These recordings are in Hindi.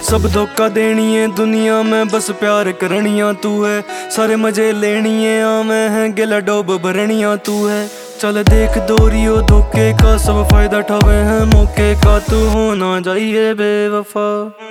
सब धोखा देनी है दुनिया में, बस प्यार करनिया तू है। सारे मजे लेनी है मैं है, गिला डोब भरनिया तू है। चल देख दोरियो धोखे का, सब फायदा उठावे हैं मौके का। तू होना चाहिए बेवफा,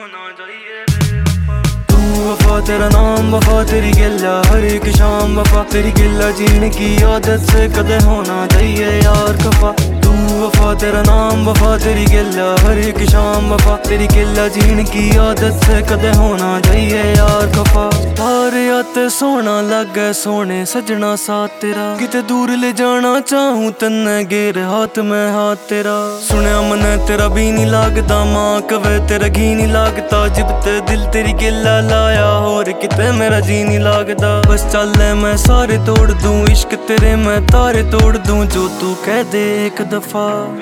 तू वफा तेरा नाम वफा, तेरी गिल्ला हर एक शाम वफा। तेरी गिल्ला जीने की आदत से कदे होना चाहिए यार खफा। तू वफा तेरा नाम वफा, तेरी गिल्ला हर एक शाम वफा। तेरी गिल्ला जीने की आदत से कदे होना चाहिए यार खफा। हार आते सोना लगे सोने सजना साथ तेरा, किते दूर ले जाना चाहूं तन्ने गेर हाथ में हाथ तेरा। सुनया मने तेरा भी नहीं लागदा, मां कवे तेरा घी नहीं लागता। जिब ते दिल तेरी गिल्ला लाया होर किते मेरा जी नहीं लागदा। बस चल मैं सारे तोड़ दूं, इश्क तेरे मैं तारे तोड़ दूं, जो तू कह दे एक दफा।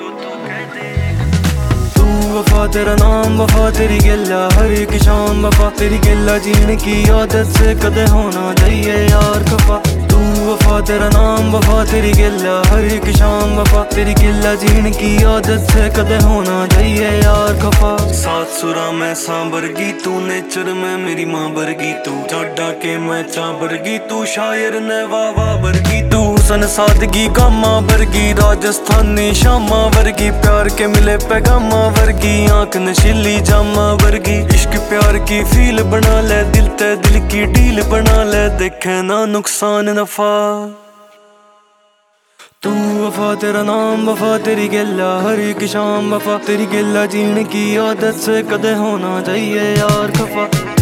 तू वफा तेरा नाम वफा, तेरी गिल्ला हर एक शाम वफा। तेरी गिल्ला जीने की आदत से कदे होना चाहिए यार खफा। तू वफा तेरा नाम वफा, तेरी गिल्ला हर एक शाम वफा। तेरी गिल्ला जीने की आदत से कदे होना चाहिए यार खफा। सात सुरा में सांबरगी तू, नेचर में मेरी माँ बरगी तू। जाडा के मैं चाबरगी तू, शायर ने वाह बरगी तू। सन सादगी गामा वर्गी, राजस्थानी शामा वर्गी। प्यार के मिले पैगामा वर्गी, आंख नशीली जामा वर्गी। इश्क प्यार की फील बना ले, दिल ते दिल की डील बना ले। देखे ना नुकसान नफा। तू वफा तेरा नाम वफा, तेरी गिल्ला हर एक शाम वफा। तेरी गिल्ला जीने की आदत से कदे होना चाहिए यार खफा।